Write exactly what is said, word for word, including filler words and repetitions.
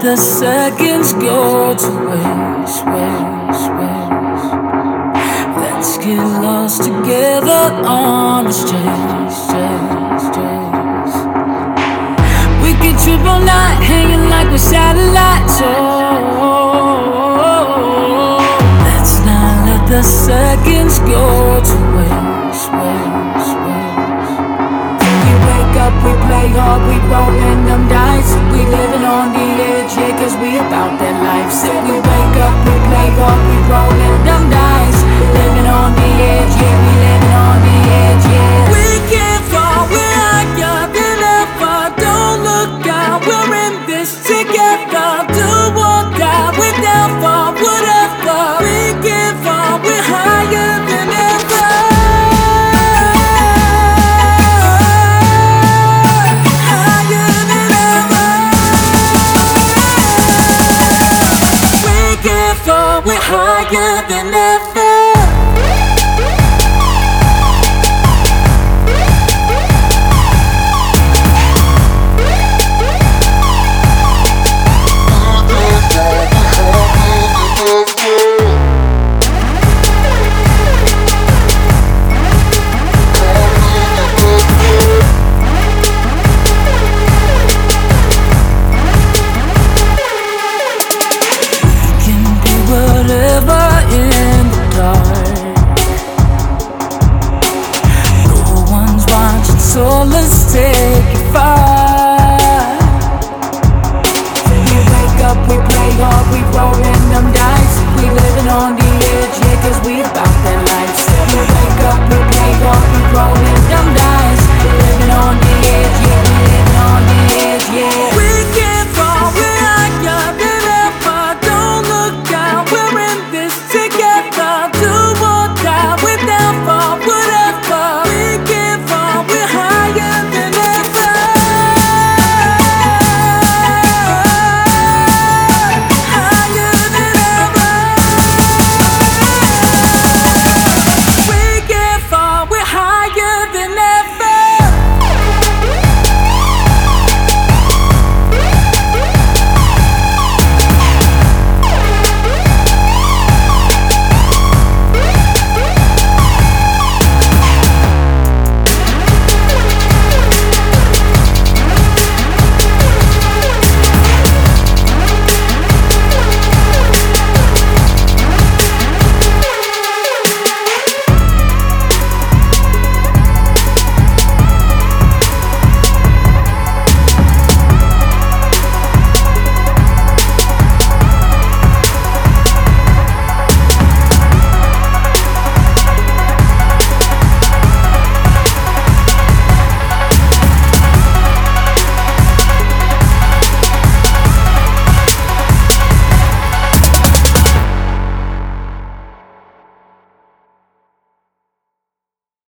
the seconds go to waste, waste, waste. Let's get lost together on this chase, chase, chase. We can trip all night, hanging like we're satellites. Oh, let's not let the seconds go to waste, waste, waste. We wake up, we play hard, we rollin' them dice. We living on the edge, yeah, cause we about that life. Say we wake up, we play hard, we rollin' them dice. Living on the edge, yeah, we living on the edge, yeah. We can't fall, we're higher than ever. Don't look out, we're in this together. Do or die, we're down for whatever. We can't fall, we're higher than ever. Higher than ever. We can't fall, we're higher than ever.